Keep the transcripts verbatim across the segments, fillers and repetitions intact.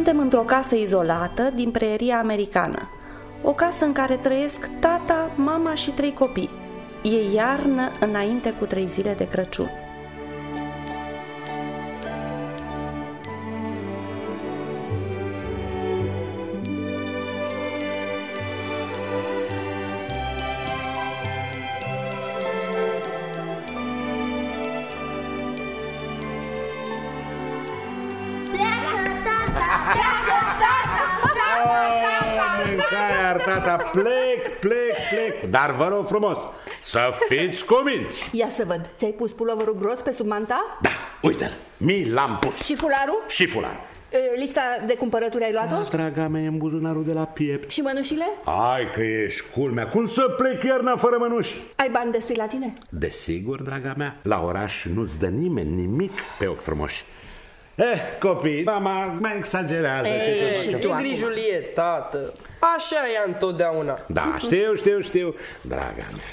Suntem într-o casă izolată din preria americană. O casă în care trăiesc tata, mama și trei copii. E iarnă înainte cu trei zile de Crăciun. Tata, plec, plec, plec. Dar vă rog frumos, să fiți cuminți. Ia să văd, ți-ai pus puloverul gros pe sub manta? Da, uite-l, mi l-am pus. Și fularul? Și fularul. E, lista de cumpărături ai luat-o? Da, draga mea, e în buzunarul de la piept. Și mănușile? Hai că ești culmea, cum să plec iarna fără mănuși? Ai bani destui la tine? Desigur, draga mea, la oraș nu-ți dă nimeni nimic pe ochi frumoși. Eh, copii, mama mai exagerează. Ei, ce tu grijulie, tată. Așa e întotdeauna. Da, știu, știu, știu. Draga mea,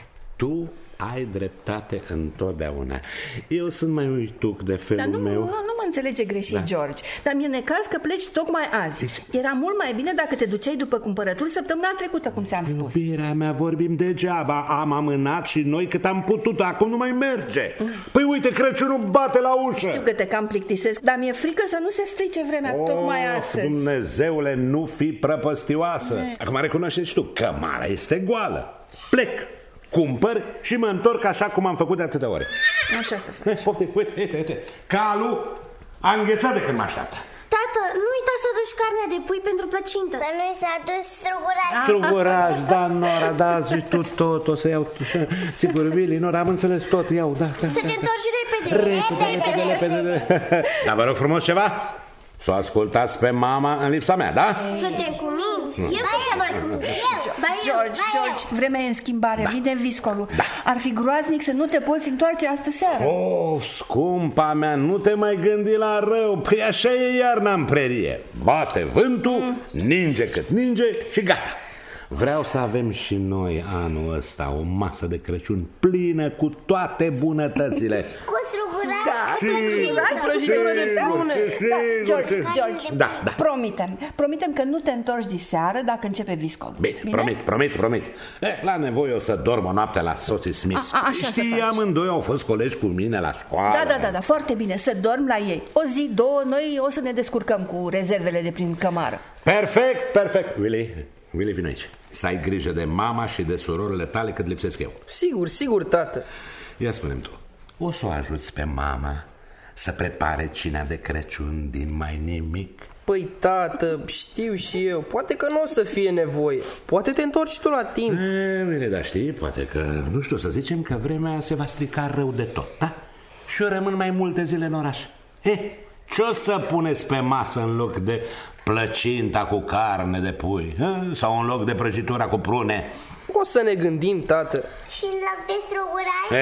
tu ai dreptate întotdeauna. Eu sunt mai uituc de felul Dar nu, meu. nu, nu mă înțelege greșit, Da. George. Dar mi-e necaz că pleci tocmai azi. Era mult mai bine dacă te duceai după cumpărături săptămâna trecută, cum ți-am spus. Iubirea mea, vorbim degeaba. Am amânat și noi cât am putut. Acum nu mai merge. Păi uite, Crăciunul bate la ușă. Știu că te cam plictisesc, dar mi-e frică să nu se strice vremea Oh, tocmai astăzi. Dumnezeule, nu fi prăpăstioasă. Acum recunoaște și tu, cămara este goală. Plec, cumpăr și mă întorc așa cum am făcut de atâtea ore. Așa să faci. Pofte, uite, uite, uite. Calul a înghețat de când mă așteaptă. Tată, nu uita să duci carnea de pui pentru plăcintă. Să nu-i să aduci struguraș. Struguraș, da, Nora, da, zici tu tot, o să iau. Sigur, Vili, Nora, am înțeles tot, iau, da, da. Să te întorci repede. Repede, repede, repede, repede. Dar vă rog frumos ceva, să o ascultați pe mama în lipsa mea, da? Suntem cuminți. Eu sunt cea mai cumință. George, George, vremea e în schimbare, da. Vine viscolul. Da. Ar fi groaznic să nu te poți întoarce astă seară. Oh, scumpa mea, nu te mai gândi la rău. Păi așa e iarna în prerie. Bate vântul, mm. ninge cât ninge și gata. Vreau să avem și noi anul ăsta o masă de Crăciun plină cu toate bunătățile. Cu strugurași, Da. cu plăcintă. Cu prăjitură de prune. Da, George, George, Da, da. promitem, promitem că nu te întorci diseară dacă începe viscolul. Bine, Bine, promit, promit, promit. Eh, la nevoie o să dorm o noapte la soții Smith. A, a, așa să Știi, faci. amândoi au fost colegi cu mine la școală. Da, da, da, da, foarte bine, să dormi la ei. O zi, două, noi o să ne descurcăm cu rezervele de prin cămară. Perfect, perfect. Willy, Willy, vino aici. Să ai grijă de mama și de surorile tale cât lipsesc eu. Sigur, sigur, tată. Ia spune-mi tu, o să o ajuți pe mama să prepare cina de Crăciun din mai nimic? Păi, tată, știu și eu. Poate că nu o să fie nevoie. Poate te întorci tu la timp. E, bine, dar știi, poate că, nu știu, să zicem că vremea se va strica rău de tot, da? Și eu rămân mai multe zile în oraș. He, ce o să puneți pe masă în loc de plăcinta cu carne de pui? He? Sau în loc de prăjitura cu prune? O să ne gândim, tată. Și în loc de strugurași?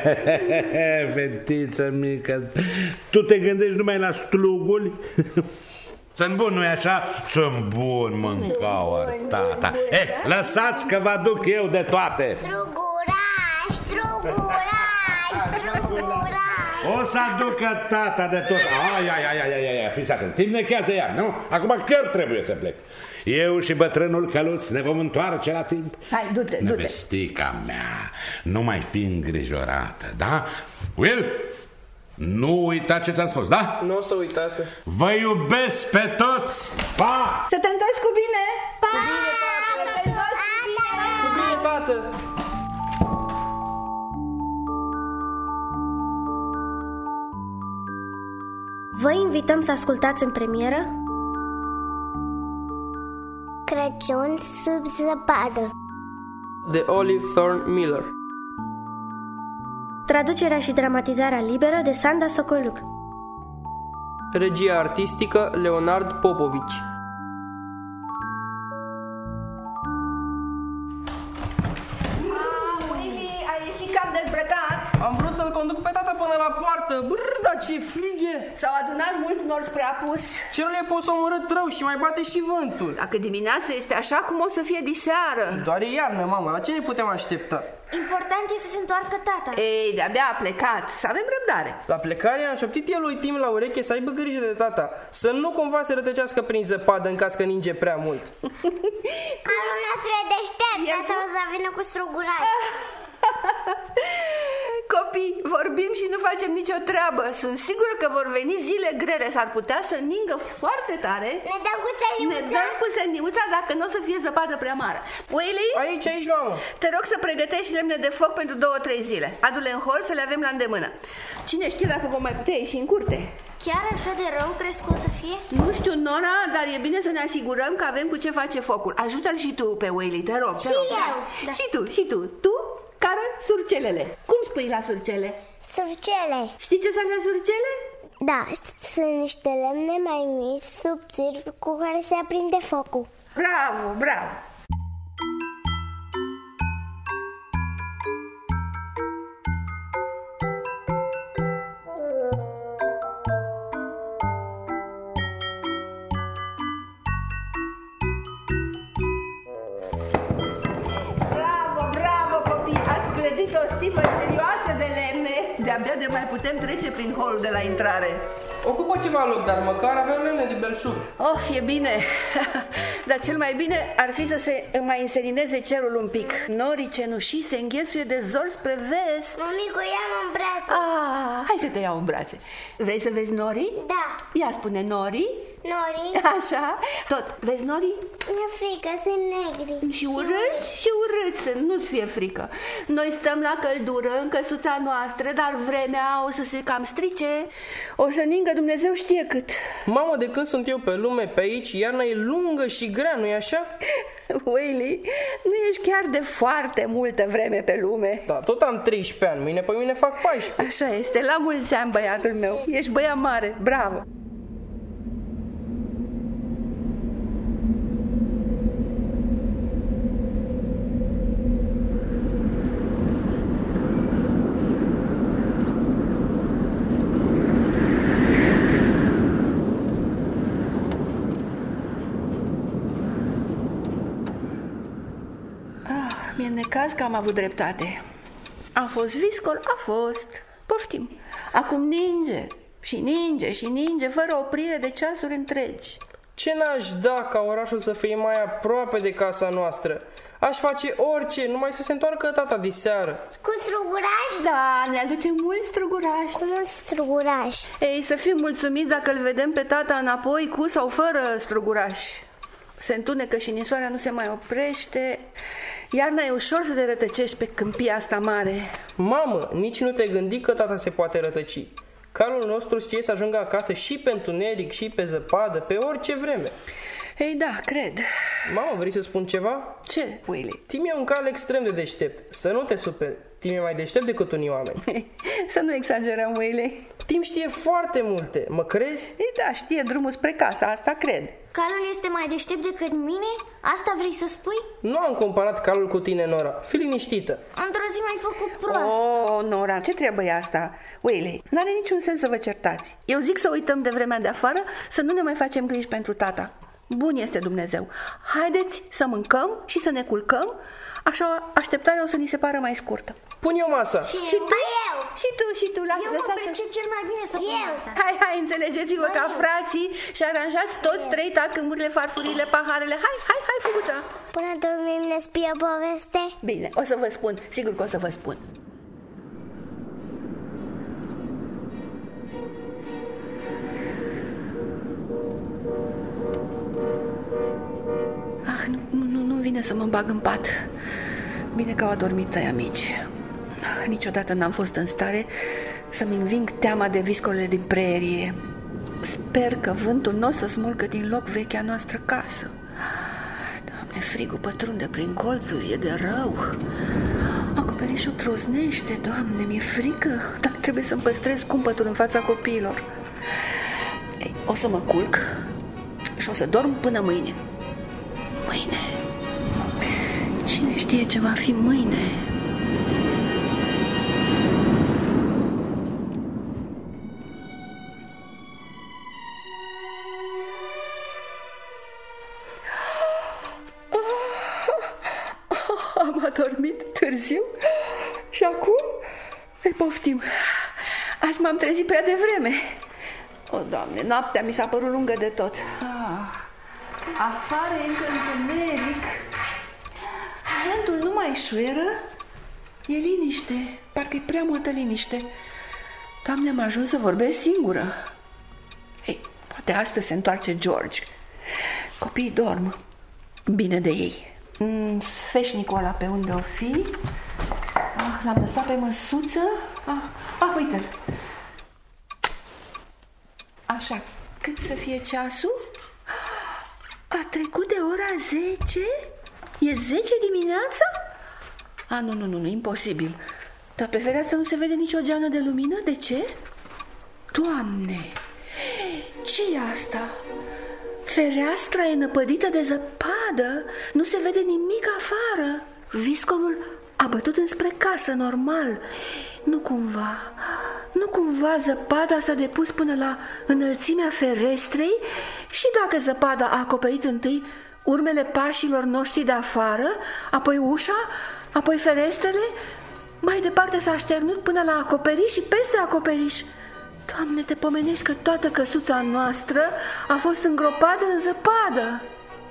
Fetiță mică, tu te gândești numai la struguri? Sunt bun, nu-i așa? Sunt bun, mâncauăr, tata. Eh, lăsați că vă aduc eu de toate. Strugurași, strugurași, strugurași. O să aducă tata de tot. Ai, ai, ai, ai, ai, ai, fiți atent. Timp nechează iar, nu? Acum chiar trebuie să plec. Eu și bătrânul Căluț ne vom întoarce la timp. Hai, du-te, du-te. Nevestica mea, nu mai fi îngrijorată, da? Will, nu uita ce ți-am spus, da? Nu o să uit, tată. Vă iubesc pe toți! Pa! Să te întorci cu bine! Pa! Să te întorci cu bine! Cu bine, tată! Vă invităm să ascultați în premieră Crăciun sub zăpadă De Olive Thorne Miller. Traducerea și dramatizarea liberă de Sanda Sokoluc. Regia artistică Leonard Popovici. Willy, ai ieșit cam dezbrăcat? Am vrut să-l conduc pe tata până la poartă. Brrr, dar ce frig e! S-au adunat mulți nori spre apus. Cerul e posomorât rău și mai bate și vântul. Dacă dimineața este așa, cum o să fie diseară? Doar e iarnă, mama, la ce ne putem aștepta? Important e să se întoarcă tata. Ei, de-abia a plecat, să avem răbdare. La plecare am șoptit el lui Tim la ureche să aibă grijă de tata, să nu cumva se rătăcească prin zăpadă în caz că ninge prea mult. Calul nostru e deștept, tata o să vină cu strugurași. Copii, vorbim și nu facem nicio treabă. Sunt sigură că vor veni zile grele. S-ar putea să ningă foarte tare. Ne dăm cu seniuța? Ne dăm cu seniuța dacă nu o să fie zăpadă prea mare. Willy? Aici, aici, mamă. Te rog să pregătești lemne de foc pentru două, trei zile. Adu-le în hol să le avem la îndemână. Cine știe dacă vom mai putea ieși în curte? Chiar așa de rău crezi că o să fie? Nu știu, Nora, dar e bine să ne asigurăm că avem cu ce face focul. Ajută-l și tu pe Willy, te rog. Te Și rog. eu. Da. Și tu, și tu. Tu, cară, surcelele. Cum spui la surcele? Surcele. Știi ce sunt surcele? Da, sunt niște lemne mai mici, subțiri, cu care se aprinde focul. Bravo, bravo. Clădit o stifă serioasă de lemne. De-abia de mai putem trece prin holul de la intrare. Ocupă ceva loc, dar măcar avem lemne de belșug. Of, e bine. Dar cel mai bine ar fi să se mai însenineze cerul un pic. Norii cenușii se înghesuie de zor spre vest. Mămicu, ia-mă în brațe. Ah, hai să te iau în brațe. Vrei să vezi norii? Da. Ia spune norii. Norii. Așa, tot. Vezi norii? Mi-e frică, sunt negri. Și urâți? Și urâți sunt, nu-ți fie frică. Noi stăm la căldură în căsuța noastră, dar vremea o să se cam strice. O să ningă Dumnezeu știe cât. Mamă, de când sunt eu pe lume, pe aici, iarna e lungă și grea, nu-i așa? Willy, nu ești chiar de foarte multă vreme pe lume. Da, tot am treisprezece ani, mâine pe mine fac paisprezece. Așa este, la mulți ani, băiatul meu. Ești băiat mare, bravo. Mi-e necaz că am avut dreptate. Am fost viscol, a fost. Poftim. Acum ninge și ninge și ninge fără oprire de ceasuri întregi. Ce n-aș da ca orașul să fie mai aproape de casa noastră? Aș face orice, numai să se întoarcă tata diseară. Cu strugurași? Da, ne aduce mulți strugurași. Cu mulți strugurași. Ei, să fim mulțumiți dacă îl vedem pe tata înapoi cu sau fără strugurași. Se întunecă și nisoarea nu se mai oprește. Iarna e ușor să te rătăcești pe câmpia asta mare. Mamă, nici nu te gândi că tata se poate rătăci. Calul nostru știe să ajungă acasă și pe întuneric, și pe zăpadă, pe orice vreme. Ei, da, cred. Mamă, vrei să spun ceva? Ce, Willy? Tim e un cal extrem de deștept. Să nu te superi. Tim e mai deștept decât unii oameni. Să nu exagerăm, Willy. Tim știe foarte multe. Mă crezi? Ei, da, știe drumul spre casa, asta cred. Calul este mai deștept decât mine? Asta vrei să spui? Nu am comparat calul cu tine, Nora. Fii liniștită. Într-o zi m-ai făcut proastă. Oh, Nora, ce trebuie asta? Willy, n-are niciun sens să vă certați. Eu zic să uităm de vremea de afară, să nu ne mai facem griji pentru tata. Bun este Dumnezeu. Haideți să mâncăm și să ne culcăm, așa așteptarea o să ni se pară mai scurtă. Pun eu masa. Și, Și eu, tu? eu. Și tu, și tu, lasă, Eu mă lăsați-o. pricep cel mai bine să pun masa. Hai, hai, înțelegeți-vă ca frații și aranjați toți trei tacâmurile, farfurile, paharele. Hai, hai, hai, făguța. Până dormim ne spui o poveste? Bine, o să vă spun, sigur că o să vă spun. Ah, nu, nu, nu vine să mă bag în pat. Bine că au adormit tăia mici. Ah, niciodată n-am fost în stare să-mi înving teama de viscolele din prerie. Sper că vântul nu o să smulgă din loc vechea noastră casă. Doamne, frigul pătrunde prin colțuri, e de rău. Acoperișul trosnește, Doamne, mi-e frică, dar trebuie să-mi păstrez cumpătul în fața copiilor. Ei, o să mă culc și o să dorm până mâine. Mâine. Cine știe ce va fi mâine? târziu. Și acum îi poftim. Azi m-am trezit prea devreme. O, Doamne, noaptea mi s-a părut lungă de tot. Ah, afară e încă întuneric. Vântul nu mai șuieră. E liniște, parcă e prea multă liniște. Doamne, am ajuns să vorbesc singură. Ei, poate astăzi se întoarce George. Copiii dorm. Bine de ei. mm, Sfeșnicul ăla pe unde o fi? ah, L-am lăsat pe măsuță. Ah, ah uite-l. Așa, cât să fie ceasul? A trecut de ora zece? E zece dimineața? A, nu, nu, nu, nu, imposibil. Dar pe fereastră nu se vede nicio geană de lumină? De ce? Doamne, ce e asta? Fereastra e năpădită de zăpadă. Nu se vede nimic afară. Viscolul a bătut înspre casă, normal. Nu cumva, nu cumva zăpada s-a depus până la înălțimea ferestrei? Și dacă zăpada a acoperit întâi urmele pașilor noștri de afară, apoi ușa, apoi ferestrele, mai departe s-a așternut până la acoperiș și peste acoperiș. Doamne, te pomenești că toată căsuța noastră a fost îngropată în zăpadă.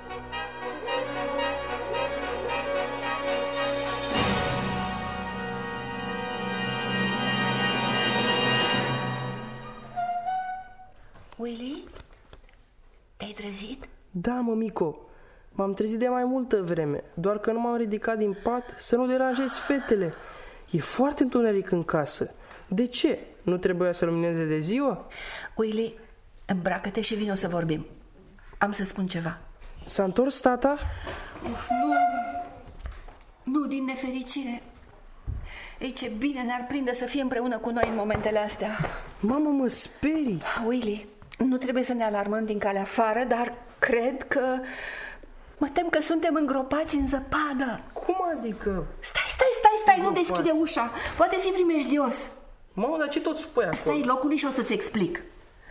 Willy, te-ai trezit? Da, mămico, m-am trezit de mai multă vreme, doar că nu m-am ridicat din pat să nu deranjez fetele. E foarte întuneric în casă. De ce? Nu trebuia să lumineze de ziua? Willy, îmbracă-te și vino să vorbim. Am să spun ceva. S-a întors tata? Uf, nu, nu, din nefericire. Ei, ce bine ne-ar prinde să fie împreună cu noi în momentele astea. Mamă, mă sperii. Willy, nu trebuie să ne alarmăm din calea afară, dar cred că... Mă tem că suntem îngropați în zăpadă. Cum adică? Stai, stai, stai, stai, nu deschide ușa. Poate fi primejdios. Mamă, dar ce tot spui acolo? Stai locului și o să-ți explic.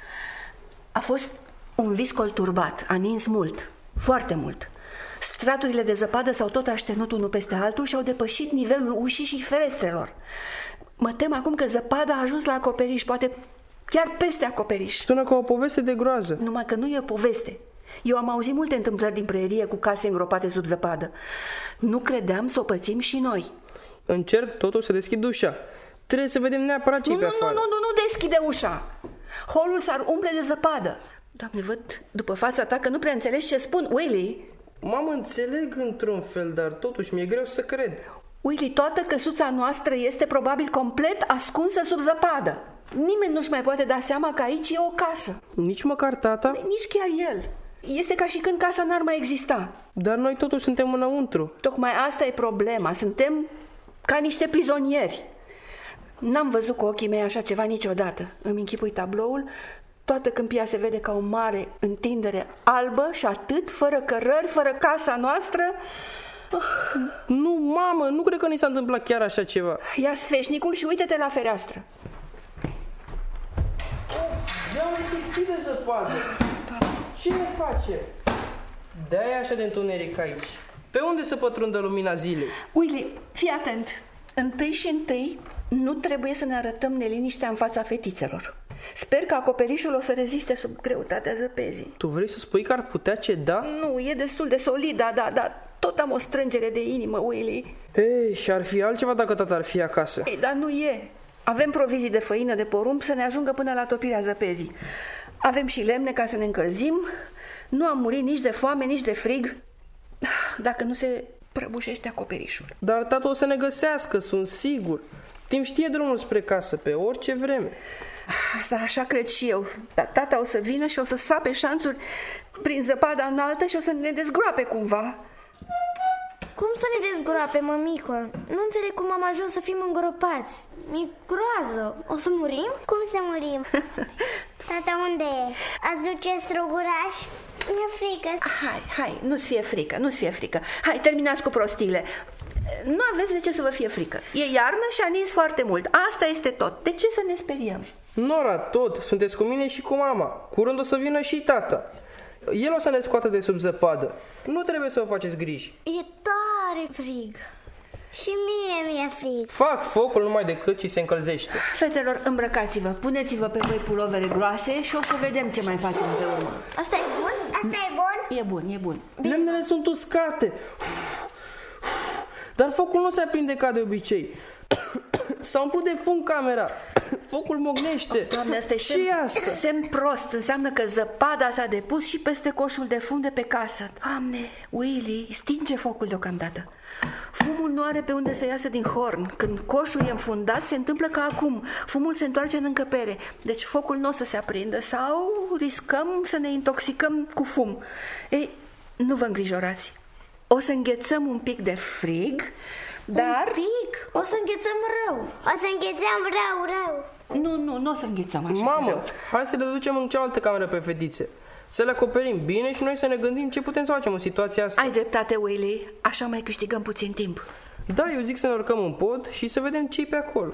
A fost un viscol turbat, a nins mult, foarte mult. Straturile de zăpadă s-au tot așternut unul peste altul și au depășit nivelul ușii și ferestrelor. Mă tem acum că zăpada a ajuns la acoperiș, poate chiar peste acoperiș. Sună ca o poveste de groază. Numai că nu e o poveste. Eu am auzit multe întâmplări din prerie cu case îngropate sub zăpadă. Nu credeam să o pățim și noi. Încerc totul să deschid ușa. Trebuie să vedem neapărat ce-i Nu, pe nu, nu, afară. nu, nu, nu deschide ușa. Holul s-ar umple de zăpadă. Doamne, văd după fața ta că nu prea înțelegi ce spun, Willy. Mamă, înțeleg într-un fel, dar totuși mi-e greu să cred. Willy, toată căsuța noastră este probabil complet ascunsă sub zăpadă. Nimeni nu-și mai poate da seama că aici e o casă. Nici măcar tata? Nici chiar el. Este ca și când casa n-ar mai exista. Dar noi totuși suntem înăuntru. Tocmai asta e problema. Suntem ca niște prizonieri. N-am văzut cu ochii mei așa ceva niciodată. Îmi închipui tabloul. Toată câmpia se vede ca o mare întindere albă și atât, fără cărări, fără casa noastră. Oh. Nu, mamă, nu cred că ni s-a întâmplat chiar așa ceva. Ia sfeșnicul și uite-te la fereastră. Ia uite, de zăpadă. Ce ne face? De-aia e așa de întuneric aici. Pe unde să pătrundă lumina zilei? Willy, fii atent. Întâi și întâi, nu trebuie să ne arătăm neliniștea în fața fetițelor. Sper că acoperișul o să reziste sub greutatea zăpezii. Tu vrei să spui că ar putea ceda? Nu, e destul de solid, da, da, da. Tot am o strângere de inimă, Willy. Ei, și ar fi altceva dacă tata ar fi acasă. Ei, dar nu e. Avem provizii de făină de porumb să ne ajungă până la topirea zăpezii. Avem și lemne ca să ne încălzim. Nu am murit nici de foame, nici de frig, dacă nu se prăbușește acoperișul. Dar tata o să ne găsească, sunt sigur. Tim știe drumul spre casă pe orice vreme. Asta așa cred și eu. Dar tata o să vină și o să sape șanțuri prin zăpada înaltă și o să ne dezgroape cumva. Cum să ne dezgroape, mămico? Nu înțeleg cum am ajuns să fim îngropați. Mi-e groază. O să murim? Cum să murim? Tata, unde e? Ați duce struguraș? Mi-e frică. Hai, hai, nu-ți fie frică, nu-ți fie frică. Hai, terminați cu prostiile. Nu aveți de ce să vă fie frică. E iarnă și a nins foarte mult. Asta este tot. De ce să ne speriem? Nora, tot. Sunteți cu mine și cu mama. Curând o să vină și tata. El o să ne scoată de sub zăpadă. Nu trebuie să vă faceți griji. E tare frig. Și mie mi-e frig. Fac focul numai decât și se încălzește. Fetelor, îmbrăcați-vă, puneți-vă pe voi pulovere groase și o să vedem ce mai facem pe urmă. Asta e bun? Asta e bun? E bun, e bun. Lemnele sunt uscate. Dar focul nu se aprinde ca de obicei. S-a umplut de fum camera. Focul mognește. Doamne, asta e și semn, asta. semn prost. Înseamnă că zăpada s-a depus și peste coșul de fum de pe casă. Doamne, Willy, stinge focul deocamdată. Fumul nu are pe unde să iasă din horn. Când coșul e înfundat, se întâmplă ca acum. Fumul se întoarce în încăpere. Deci focul nu o să se aprindă sau riscăm să ne intoxicăm cu fum. Ei, nu vă îngrijorați. O să înghețăm un pic de frig, dar... Un pic? O să înghețăm rău. O să înghețăm rău, rău. Nu, nu, nu o să înghețăm așa. Mamă, hai să le ducem în cealaltă cameră pe fetițe. Să le acoperim bine și noi să ne gândim ce putem să facem în situația asta. Ai dreptate, Willy. Așa mai câștigăm puțin timp. Da, eu zic să ne urcăm în pod și să vedem ce-i pe acolo.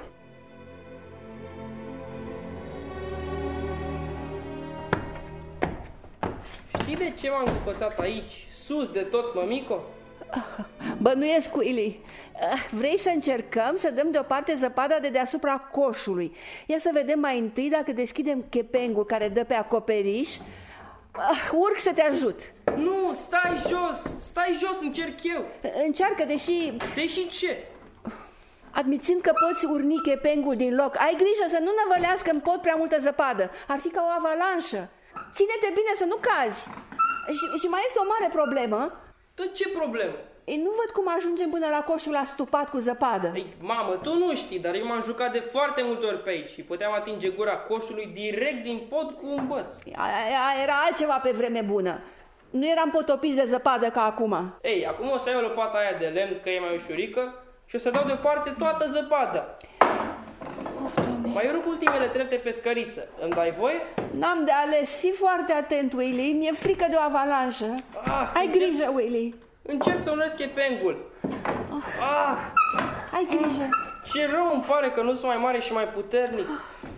Știi de ce m-am cupățat aici, sus de tot, mămico? Bănuiesc, Willy. Vrei să încercăm să dăm deoparte zăpada de deasupra coșului. Ia să vedem mai întâi dacă deschidem chepengul care dă pe acoperiș. Urc să te ajut. Nu, stai jos, stai jos, încerc eu. Încearcă, deși... Deși ce? Admițând că poți urni chepengul din loc, ai grijă să nu năvălească în pod prea multă zăpadă. Ar fi ca o avalanșă. Ține-te bine să nu cazi. Și, și mai este o mare problemă. Tot ce problemă? Ei, nu văd cum ajungem până la coșul astupat cu zăpadă. Ei, mamă, tu nu știi, dar eu m-am jucat de foarte multe ori pe aici și puteam atinge gura coșului direct din pod cu un băț. Aia era altceva pe vreme bună. Nu eram potopiți de zăpadă ca acum. Ei, acum o să iau lopata aia de lemn, că e mai ușurică, și o să dau deoparte toată zăpada. Of, mai rup ultimele trepte pe scăriță. Îmi dai voie? N-am de ales. Fii foarte atent, Willy. Mi-e frică de o avalanșă. Ah, ai grijă, Willy. Încerc să unesc chepengul. Ah! Ai grijă. Ce rău îmi pare că nu sunt mai mare și mai puternic.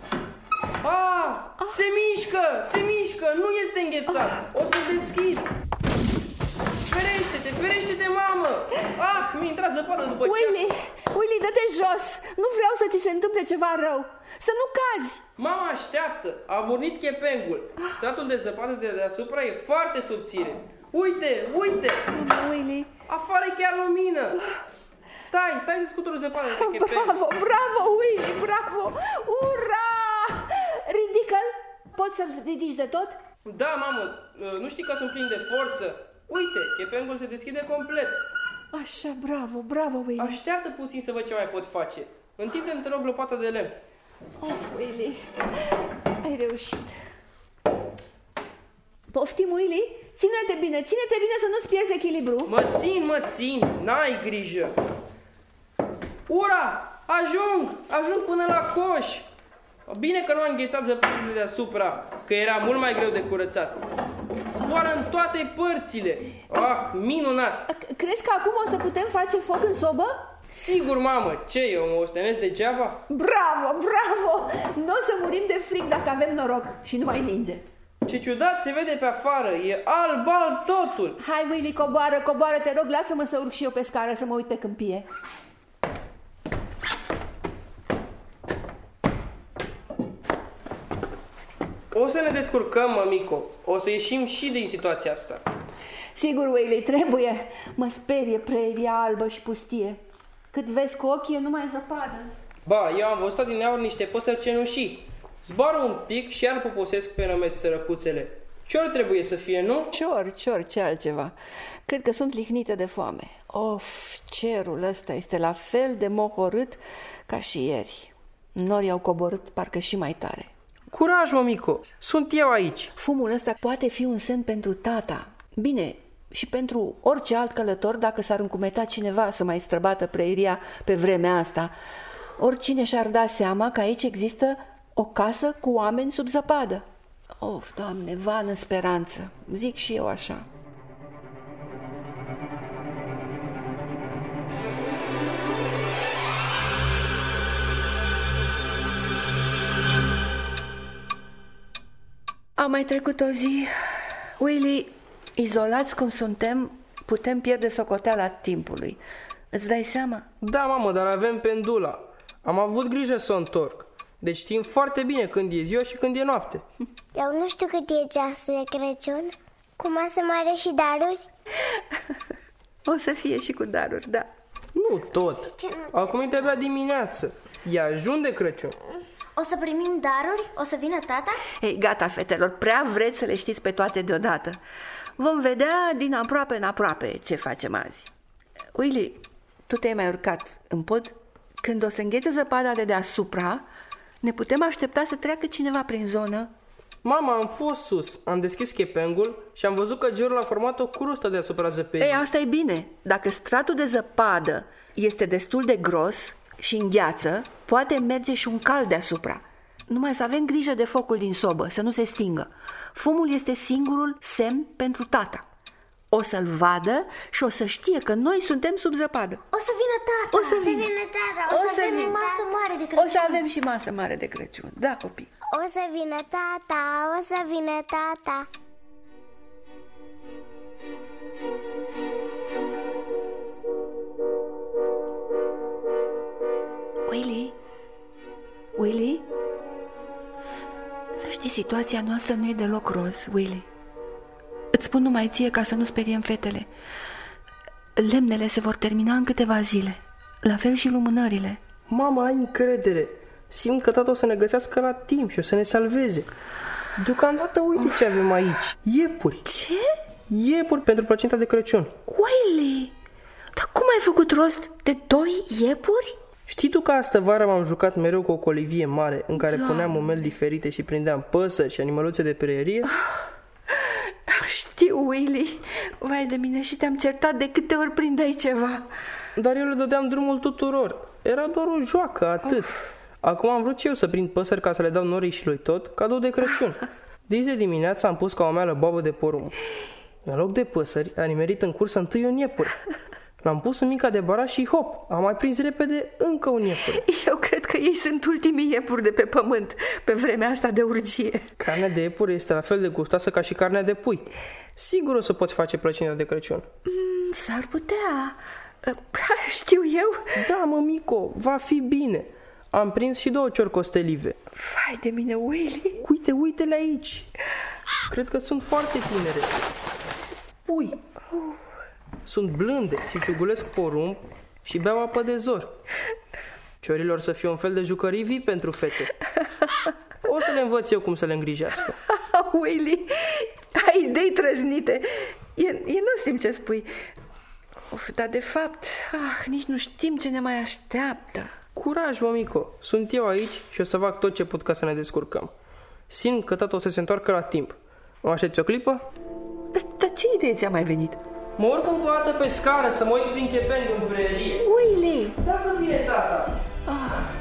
Ah! Se mișcă! Se mișcă! Nu este înghețat! O să deschid! Ferește-te! Ferește-te, mamă! Ah! Mi-a intrat zăpadă după ce... Willy! Willy, dă-te jos! Nu vreau să ți se întâmple ceva rău! Să nu cazi! Mama așteaptă! A burnit chepengul. Stratul de zăpadă de deasupra e foarte subțire. Uite! Uite! Willy! Afară e chiar lumină! Stai! Stai să scutură zăpadă de chepeng. Bravo! Bravo, Willy! Bravo! Ura! Ridică-l! Poți să-l ridici de tot? Da, mamă! Nu știi că sunt plin de forță? Uite! Chepengul se deschide complet. Așa, bravo! Bravo, Willy! Așteaptă puțin să văd ce mai pot face. Întinde-mi, te rog, lopata de lemn. Of, Willy! Ai reușit! Poftim, Willy? Ține-te bine, ține-te bine să nu-ți pierzi echilibru. Mă țin, mă țin, n-ai grijă. Ura! Ajung! Ajung până la coș! Bine că nu am înghețat zăpadă de deasupra, că era mult mai greu de curățat. Zboară în toate părțile. Ah, minunat! Crezi că acum o să putem face foc în sobă? Sigur, mamă, ce, eu mă ostenesc degeaba? Bravo, bravo! Nu o să murim de frig dacă avem noroc și nu mai ninge. Ce ciudat se vede pe afară, e alb, alb totul. Hai, Willy, coboară, coboară, te rog, lasă-mă să urc și eu pe scară, să mă uit pe câmpie. O să ne descurcăm, mămico, o să ieșim și din situația asta. Sigur, Willy, trebuie. Mă sperie preria albă și pustie. Cât vezi cu ochii, e numai zăpadă. Ba, eu am văzut din aur niște păsări cenușii. Zboară un pic și iar poposesc pe nămeți sărăcuțele. Ce-ori trebuie să fie, nu? Ce-ori, ce-ori, ce altceva. Cred că sunt lihnite de foame. Of, cerul ăsta este la fel de mohorât ca și ieri. Norii au coborât parcă și mai tare. Curaj, mămico, sunt eu aici. Fumul ăsta poate fi un semn pentru tata. Bine, și pentru orice alt călător, dacă s-ar încumeta cineva să mai străbată preiria pe vremea asta. Oricine și-ar da seama că aici există o casă cu oameni sub zăpadă. Of, Doamne, vană speranță, zic și eu așa. A mai trecut o zi. Willy, izolați cum suntem, putem pierde socoteala timpului. Îți dai seama? Da, mamă, dar avem pendula. Am avut grijă să o întorc. Deci știm foarte bine când e ziua și când e noapte. Eu nu știu cât e ceasul de Crăciun. Cu masă mare și daruri? O să fie și cu daruri, da. Nu tot. Acum e de-abia dimineață. E ajun de Crăciun. O să primim daruri? O să vină tata? Ei, gata, fetelor, prea vreți să le știți pe toate deodată. Vom vedea din aproape în aproape ce facem azi. Willy, tu te-ai mai urcat în pod? Când o să înghețe zăpada de deasupra, ne putem aștepta să treacă cineva prin zonă? Mama, am fost sus, am deschis chepengul și am văzut că gerul a format o crustă deasupra zăpezii. Ei, asta e bine. Dacă stratul de zăpadă este destul de gros și îngheață, poate merge și un cal deasupra. Numai să avem grijă de focul din sobă, să nu se stingă. Fumul este singurul semn pentru tata. O să-l vadă și o să știe că noi suntem sub zăpadă. O să vină tata. O să vină, vină tata. O, o să, să avem masă mare de Crăciun. O să avem și masă mare de Crăciun. Da, copii. O să vină tata, o să vină tata. Willy? Willy? Să știi, situația noastră nu e deloc roz, Willy. Îți spun numai ție ca să nu speriem fetele. Lemnele se vor termina în câteva zile. La fel și lumânările. Mama, ai încredere. Simt că tata o să ne găsească la timp și o să ne salveze. Deocamdată uite Uf. ce avem aici. Iepuri. Ce? Iepuri pentru plăcinta de Crăciun. Willy, dar cum ai făcut rost de doi iepuri? Știi tu că astă vară m-am jucat mereu cu o colivie mare în care Doamne. puneam umeli diferite și prindeam păsări și animăluțe de prerie? Știu, Willy. Vai de mine, și te-am certat de câte ori prindeai ceva. Dar eu le dădeam drumul tuturor. Era doar o joacă, atât. Uf. Acum am vrut și eu să prind păsări ca să le dau norii și lui tot, cadou de Crăciun. De zi de dimineață am pus ca o meală boabă de porumb. În loc de păsări, a nimerit în cursă întâi un iepure. L-am pus în mica de bara și hop, am mai prins repede încă un iepure. Eu cred că ei sunt ultimii iepuri de pe pământ, pe vremea asta de urgie. Carnea de iepure este la fel de gustoasă ca și carnea de pui. Sigur o să poți face plăcinta de Crăciun. Mm, s-ar putea. Știu eu. Da, mămico, va fi bine. Am prins și două ciori costelive. Vai de mine, Willy. Uite, uite-le aici. Cred că sunt foarte tinere. Pui. Sunt blânde și ciugulesc porumb și beau apă de zor. Ciorilor să fie un fel de jucării vii pentru fete. O să le învăț eu cum să le îngrijească. Willy, ai idei trăznite. Eu, eu nu știm ce spui. Uf, dar de fapt, ah, nici nu știm ce ne mai așteaptă. Curaj, mămico, sunt eu aici și o să fac tot ce pot ca să ne descurcăm. Simt că tata o să se întoarcă la timp. Mă aștepți o clipă? Dar, dar ce idee ți-a mai venit? Mă urc încă o dată pe scară să mă uit prin chepengul în prerie. Willy! Dacă vine tata! Ah.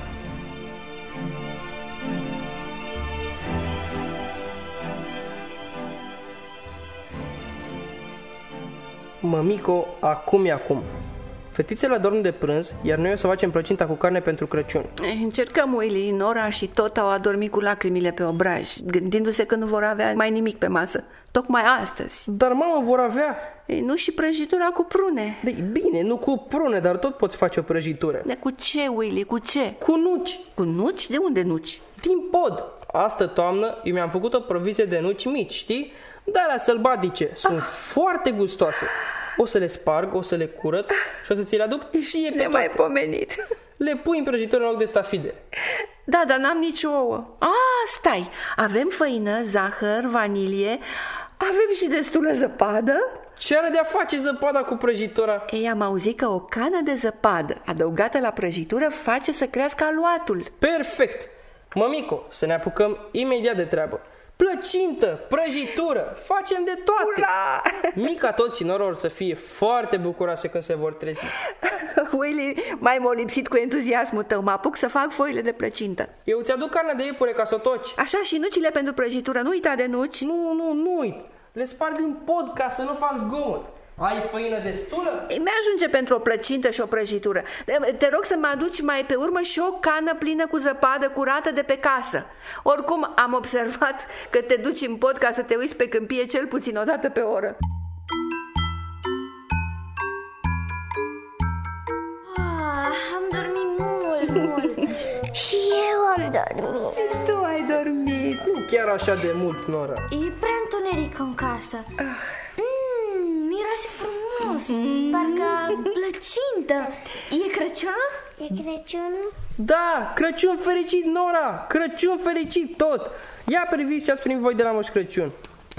Mămico, acum e acum. Fetițele adorm de prânz, iar noi o să facem plăcinta cu carne pentru Crăciun. Încercăm, Willy. Nora și tot au adormit cu lacrimile pe obraj, gândindu-se că nu vor avea mai nimic pe masă. Tocmai astăzi. Dar, mamă, vor avea... Ei, nu și prăjitura cu prune. De, bine, nu cu prune, dar tot poți face o prăjitură. De cu ce, Willy, cu ce? Cu nuci. Cu nuci? De unde nuci? Din pod. Astă toamnă eu mi-am făcut o provizie de nuci mici, știi? De alea sălbatice. Sunt ah. foarte gustoase. O să le sparg, o să le curăț și o să ți le aduc ție pe Le mai pomenit. Le pui în prăjitură în loc de stafide. Da, dar n-am nici ouă. Ah, stai, avem făină, zahăr, vanilie, avem și destulă zăpadă. Ce are de-a face zăpada cu prăjitura? Ei, am auzit că o cană de zăpadă adăugată la prăjitură face să crească aluatul. Perfect! Mămico, să ne apucăm imediat de treabă. Plăcintă, prăjitură, facem de toate. Ura! Mica tot și Nora or să fie foarte bucuroase când se vor trezi. Willy, mai m-a lipsit cu entuziasmul tău. Mă apuc să fac foile de plăcintă. Eu ți-aduc carnea de iepure ca să o toci. Așa, și nucile pentru prăjitură. Nu uita de nuci. Nu, nu, nu uit. Le sparg în pod ca să nu fac zgomot. Ai făină destulă? Mi-ajunge pentru o plăcintă și o prăjitură. Te rog să mă aduci mai pe urmă și o cană plină cu zăpadă curată de pe casă. Oricum, am observat că te duci în pod ca să te uiți pe câmpie cel puțin o dată pe oră. mult. Și eu am dormit. Tu ai dormit. Nu chiar așa de mult, Nora. E prea întuneric în casă. Mmm, miroase frumos. Parcă plăcintă. E Crăciunul? E Crăciunul? Da, Crăciun fericit, Nora! Crăciun fericit tot! Ia priviți ce ați primit voi de la Moș Crăciun.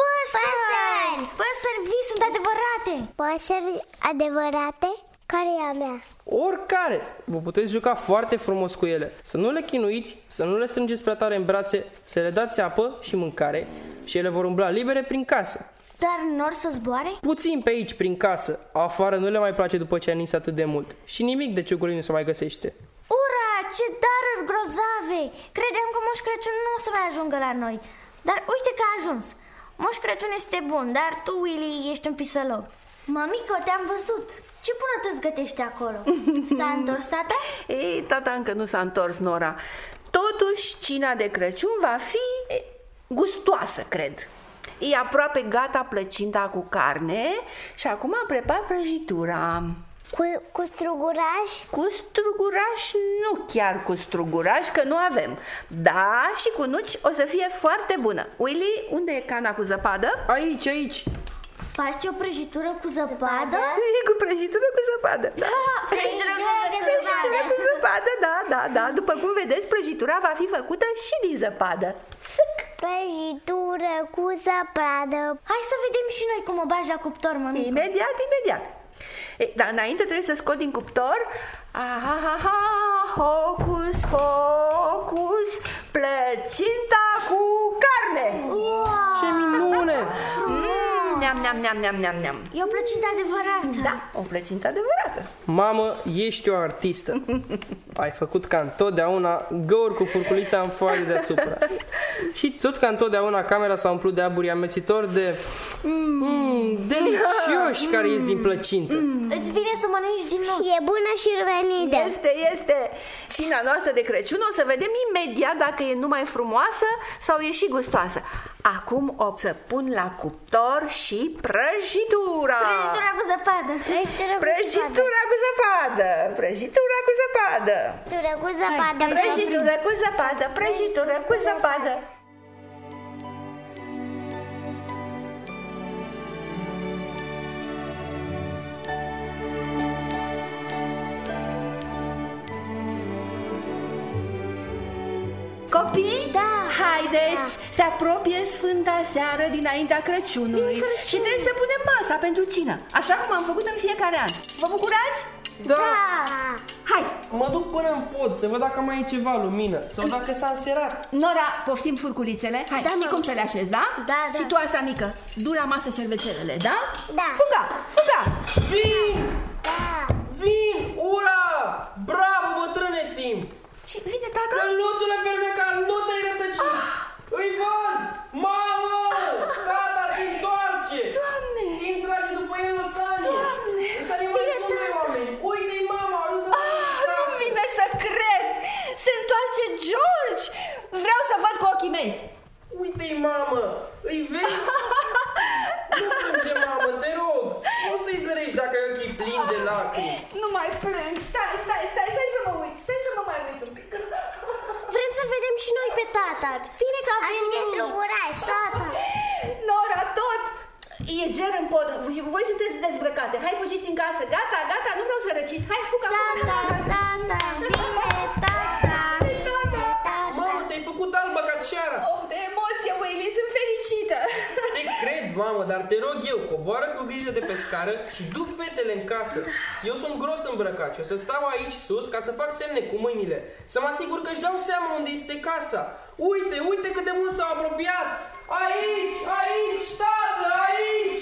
Păsări! Păsări vii sunt adevărate. Păsări adevărate? Care e a mea? Oricare! Vă puteți juca foarte frumos cu ele. Să nu le chinuiți, să nu le strângeți prea tare în brațe, să le dați apă și mâncare și ele vor umbla libere prin casă. Dar n-or să zboare? Puțin pe aici, prin casă. Afară nu le mai place după ce a nins atât de mult. Și nimic de ciugulit nu se mai găsește. Ura, ce daruri grozave! Credeam că Moș Crăciun nu o să mai ajungă la noi. Dar uite că a ajuns. Moș Crăciun este bun, dar tu, Willy, ești un pisălog. Mămico, te-am văzut. Ce bunătăți gătești acolo? S-a întors tata? Ei, tata încă nu s-a întors, Nora. Totuși, cina de Crăciun va fi e, gustoasă, cred. E aproape gata plăcinta cu carne și acum am preparat prăjitura. Cu, cu struguraș? Cu struguraș, nu chiar cu struguraș, că nu avem. Da, și cu nuci o să fie foarte bună. Willy, unde e cana cu zăpadă? Aici, aici. Faci o prăjitură cu zăpadă? E cu prăjitură cu zăpadă. Da, prăjitură cu prăjitură cu zăpadă, da, da, da. După cum vedeți, prăjitura va fi făcută și din zăpadă. Sâc! Prăjitură cu zăpadă. Hai să vedem și noi cum o bagi la cuptor, mămică. Imediat, imediat. E, dar înainte trebuie să scot din cuptor. Aha, hocus, pocus, plăcinta cu carne. Wow! Ce minune! Mm, neam, neam, neam, neam, neam, neam. E o plăcintă adevărată. Da, o plăcintă adevărată. Mamă, ești o artistă. Ai făcut ca întotdeauna găuri cu furculița în foaie deasupra. Și tot ca întotdeauna camera s-a umplut de aburi amețitori de mm, delicioși care ies din plăcintă. Îți vine să mănânci din nou. E bună și revenită. Este, este. Cina noastră de Crăciun o să vedem imediat dacă e numai frumoasă sau e și gustoasă. Acum o să pun la cuptor și prăjitura. Prăjitura cu zăpadă. Prăjitura cu Prăjitura cu zăpadă. Prăjitura cu zăpadă. Prăjitura cu zăpadă. Prăjitura cu zăpadă. Prăjitura cu zăpadă. Copii, da, haideți, da. Se apropie Sfânta Seară dinaintea Crăciunului Crăciun. Și trebuie să punem masa pentru cină, așa cum am făcut în fiecare an. Vă bucurați? Da. Da. Hai! Mă duc până în pod să văd dacă mai e ceva lumină sau dacă s-a înserat. Nora, poftim furculițele. Hai, da, știi cum să le așezi, da? Da, da. Și tu asta mică, du la masă șervețelele, da? Da. Fuga, fuga! Vin! Da. Vin! Ura! Bravo, bătrâne timp! Și vine tata? Căluțule fermecal, nu te-ai rătăcit! Ah! Îi văd! Mamă! Tata se întoarce! Doamne! Tim trage după el în sanie! Doamne! În sanie mai sunt doi oameni! Uite-i mama! A ajuns să Ah, nu vine să cred! Se întoarce George! Vreau să văd cu ochii mei! Uite-i mamă! Îi vezi? Nu plânge, mamă, te rog! Nu să-i zărești dacă ai ochii plini de lacrimi! Nu mai plâng! Stai, stai, stai, stai să mă uit! Stai să mă mai uit un pic! Vrem să-l vedem și noi pe tata. Bine că avem struguraș. Tata. Nora, tot! E ger în pod. Voi sunteți dezbrăcate. Hai, fugiți în casă. Gata, gata, nu vreau să răciți. Hai, fuga, fuga, Tata, tata, vine tata. Tata. Mamă, te-ai făcut albă ca ceara! Of, de emoție, Willy, sunt fericită. Te cred, mamă, dar te rog eu, coboară cu grijă de pe scară și du fetele în casă. Eu sunt gros îmbrăcat și o să stau aici sus ca să fac semne cu mâinile, să mă asigur că își dau seama unde este casa. Uite, uite cât de mult s-au apropiat! Aici, aici, tată, aici!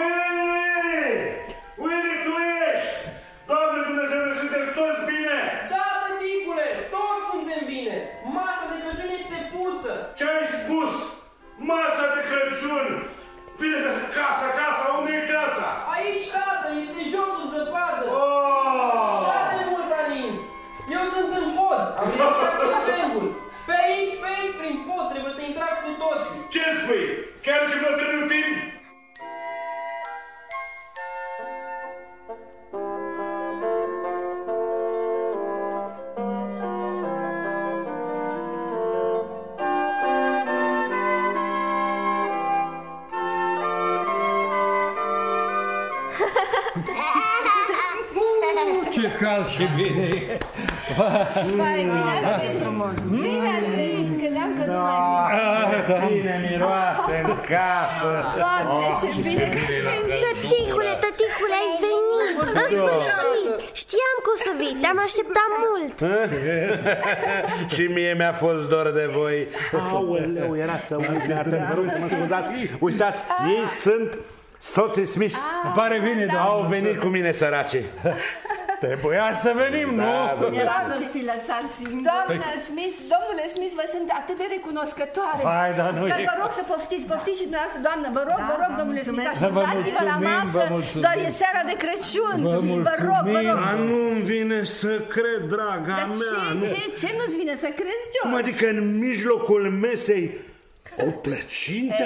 Willy! Willy, tu ești! Doamne Dumnezeu, sunteți toți bine! Da, tăticule, toți suntem bine! Masa de Crăciun este pusă! Ce ai spus? Masa de Crăciun! Bine, dar casa, casa, unde e casa? Aici, tată, este jos sub zăpadă! Oh! Așa de mult a nins! Eu sunt în pod, am ridicat totembul! Pe aici, pe aici, prin pod, trebuie să intrați cu toții! Ce spui? Chiar și bătrânul timp? Ce cald și bine e! Vai, bine ați venit frumos! Bine ați venit, credeam că nu-ți mai vine! Bine miroase în casă! Doamne, ce bine că ați venit! Tăticule, tăticule, ai venit! În sfârșit! Știam că o să vii, te-am așteptat mult! Și mie mi-a fost dor de voi. Aoleu, era să uit de atent, vă rog să mă scuzați. Uitați, ei sunt soții Smith. Îmi pare bine, da. Au venit cu mine săracii. Trebuia să venim, nu? Era să fi lăsat singur. Doamna Smith, domnule Smith, vă sunt atât de recunoscătoare. Hai, dar nu Dar e... vă rog să poftiți, poftiți și dumneavoastră, doamnă, vă rog, vă rog, domnule Smith, Vă așezați-vă la mulțumim, masă, vă mulțumim. doar e seara de Crăciun. Vă Vă rog, vă rog. Dar nu-mi vine să cred, draga Dar mea. ce, nu. ce, ce nu-ți vine să crezi, George? Cum adică în mijlocul mesei o plăcintă?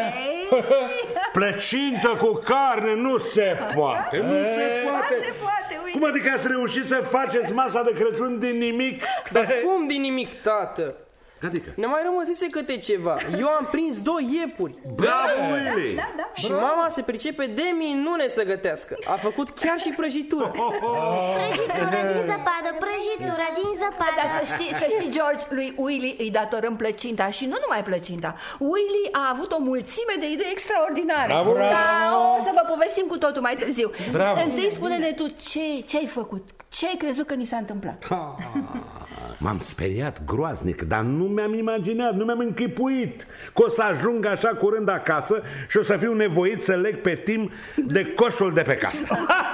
Plăcintă cu carne nu se poate, nu se poate. se poate, uite. Cum adică ați reușit să faceți masa de Crăciun din nimic? Dar cum din nimic, tată? Adică? Ne mai rămăsese câte ceva. Eu am prins două iepuri. Bravo, Willy! Da, da. Și mama se pricepe de minune să gătească. A făcut chiar și prăjitură. Prăjitura din zăpadă, prăjitura din zăpadă. Dar să știi, să știi, George, lui Willy îi datorăm plăcinta și nu numai plăcinta. Willy a avut o mulțime de idei extraordinare. Bravo! Dar o să vă povestim cu totul mai târziu. Bravo. Întâi spune-ne tu ce, ce ai făcut, ce ai crezut că ni s-a întâmplat. M-am speriat groaznic, dar nu mi-am imaginat, nu mi-am închipuit că o să ajung așa curând acasă și o să fiu nevoit să leg pe timp de coșul de pe casă.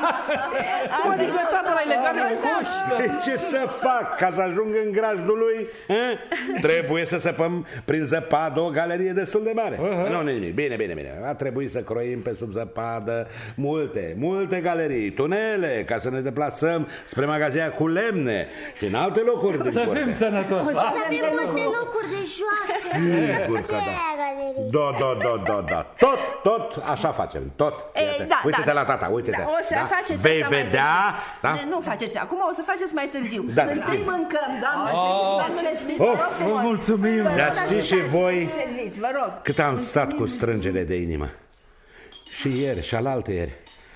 Cum adică, tata, l-ai legat de coș? Ce să fac ca să ajung în grajdul lui? Eh? Trebuie să săpăm prin zăpadă o galerie destul de mare. Uh-huh. Nu, nimic, bine, bine, bine. A trebuit să croim pe sub zăpadă multe, multe galerii, tunele, ca să ne deplasăm spre magazia cu lemne și în alte locuri. Să fim sănătoși. O să avem multe locuri de joasă. Sigur că da. Da, da, da, da, da. Tot, tot așa facem, tot. Ei, da, uite-te da. la tata, uite-te. Da, o să da? faceți Vei asta mai vedea, târziu. da? Ne, nu faceți acum, o să faceți mai târziu. Da, da. Întâi mâncăm, doamnă Smith, Smith, Of, vă rog frumos. vă mulțumim. Vă rog, Dar știți și ajutați voi să serviți, vă rog. cât am stat cu strângere de inimă. Și ieri și alaltă ieri.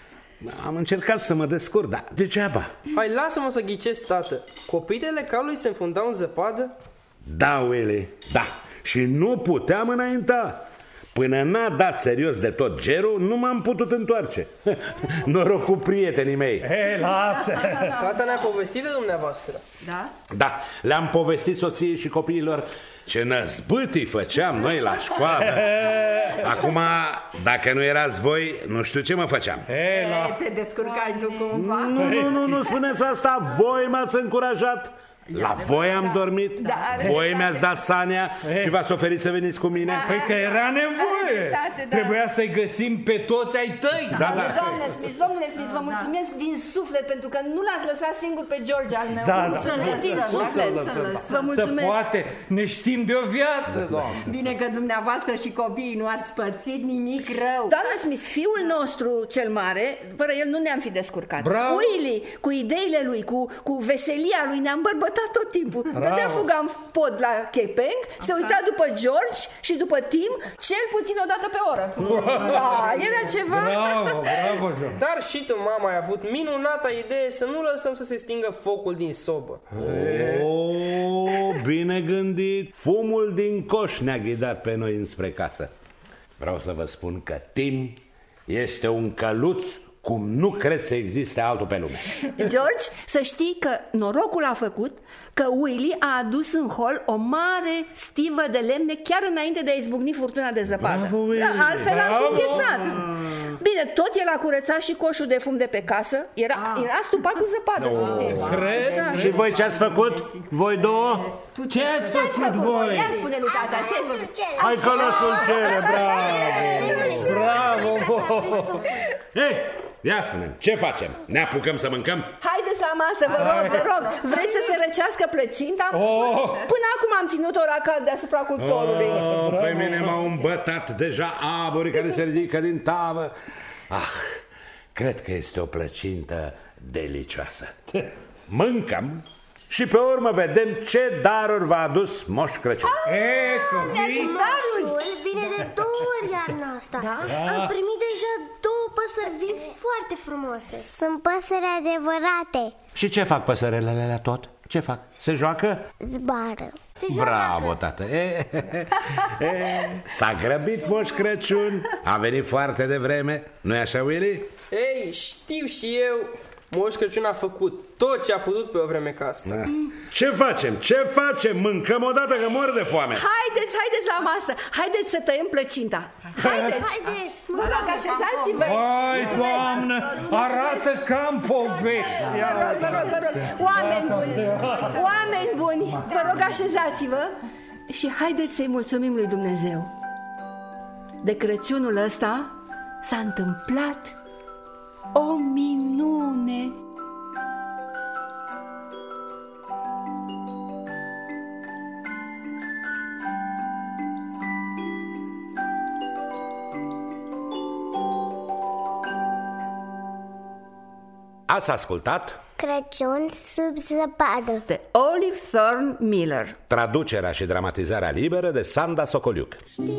Am încercat să mă descurc, dar degeaba. Hai, lasă-mă să ghicesc, tată. Copitele calului se înfundau în zăpadă? Da, Willy, da. Și nu puteam înainta. Până n-a dat serios de tot gerul, nu m-am putut întoarce. Noroc cu prietenii mei. Hei, lasă! Tata ne-a povestit de dumneavoastră. Da? Da, le-am povestit soției și copiilor ce năzbâtii făceam noi la școală. Acum, dacă nu erați voi, nu știu ce mă făceam. Hei, la... Te descurcai tu cumva? Nu, nu, nu, nu spuneți asta, voi m-ați încurajat. La voi am dormit, Da, are voi dreptate. mi-ați dat sania și v-ați oferit să veniți cu mine. Păi că era nevoie. dreptate, da. Trebuia să-i găsim pe toți ai tăi. Da, da. Doamne Smith, domnule Smith, vă mulțumesc din suflet pentru că nu l-ați lăsat singur pe George al meu. Da, da. Să lăsăm, din suflet. Vă Să mulțumesc. poate, ne știm de o viață, Doamne. Bine că dumneavoastră și copiii nu ați pățit nimic rău. Doamna Smith, fiul nostru cel mare, fără el nu ne-am fi descurcat. Bravo. Willy, cu ideile lui, cu, cu veselia lui, ne-am bărbătat tot timpul. Dădea fuga în pod la Kepeng, se uita după George și după Tim, cel puțin o dată pe oră. Da, era ceva. Bravo, bravo, John. Dar și tu, mama, ai avut minunata idee să nu lăsăm să se stingă focul din sobă. Oh, bine gândit. Fumul din coș ne-a ghidat pe noi înspre casă. Vreau să vă spun că Tim este un căluț cum nu cred să existe altul pe lume. George, să știi că norocul a făcut că Willy a adus în hol o mare stivă de lemne chiar înainte de a izbucni furtuna de zăpadă. Bravo, Willy! Da, altfel am fi Bravo! înghețat. Bine, tot el a curățat și coșul de fum de pe casă. Era, era stupat cu zăpadă, să știți. Cred. Și voi ce ați făcut? Voi două? Ce ați făcut voi? Ia spune lui tata, ce ai făcut? Hai călăsul cere, bravo! Bravo! Ei, ia spune, ce facem? Ne apucăm să mâncăm? Haideți la masă, vă rog, vă rog. Vreți să se răcească plăcinta? Oh! Până acum am ținut-o la cald deasupra cuptorului. Oh, pe mine m-au îmbătat deja aburii care se ridică din tavă. Ah, cred că este o plăcintă delicioasă. Mâncăm și pe urmă vedem ce daruri v-a adus Moș Crăciun. E, copii! Moșul vine de două ori iarna asta. Am primit deja două păsări vii foarte frumoase. Sunt păsări adevărate. Și ce fac păsărele alea tot? Ce fac? Se joacă? Zboară. Se Bravo, tată! E, e, e, s-a grăbit Moș Crăciun, a venit foarte devreme, nu-i așa, Willy? Ei, știu și eu. Moș Crăciun a făcut tot ce a putut pe o vreme ca asta. Da. Ce facem? Ce facem? Mâncăm odată că mor de foame. Haideți, haideți la masă. Haideți să tăiem plăcinta. Haideți. Haideți. Vă rog, așezați-vă. Hai, Doamnă, arată cam povești. Vă rog, vă rog, vă rog. Oameni buni, oameni buni, vă rog, așezați-vă și haideți să-i mulțumim lui Dumnezeu. De Crăciunul ăsta s-a întâmplat o minune. Ați ascultat Crăciun sub zăpadă De Olive Thorne Miller. traducerea și dramatizarea liberă de Sanda Socoliuc.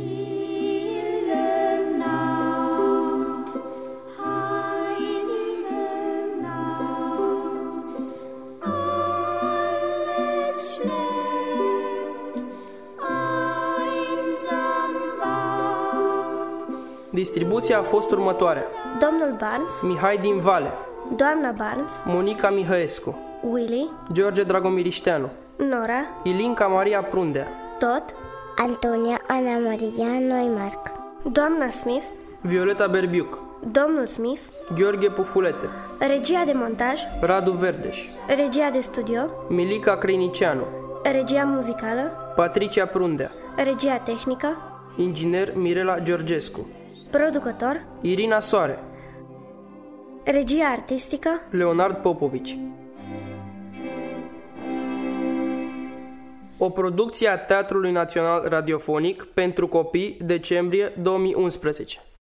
Distribuția a fost următoarea: Domnul Barnes, Mihai din Vale, doamna Barnes, Monica Mihăescu, Willy, George Dragomirișteanu, Nora, Ilinca Maria Prundea, Tot, Antonia Ana Maria Neumark, doamna Smith, Violeta Berbiuc, domnul Smith, Gheorghe Pufulete, regia de montaj, Radu Verdeș, regia de studio, Milica Creinicianu, regia muzicală, Patricia Prundea, regia tehnică, inginer Mirela Georgescu, producător, Irina Soare, regia artistică, Leonard Popovici. O producție a Teatrului Național Radiofonic pentru copii, decembrie două mii unsprezece.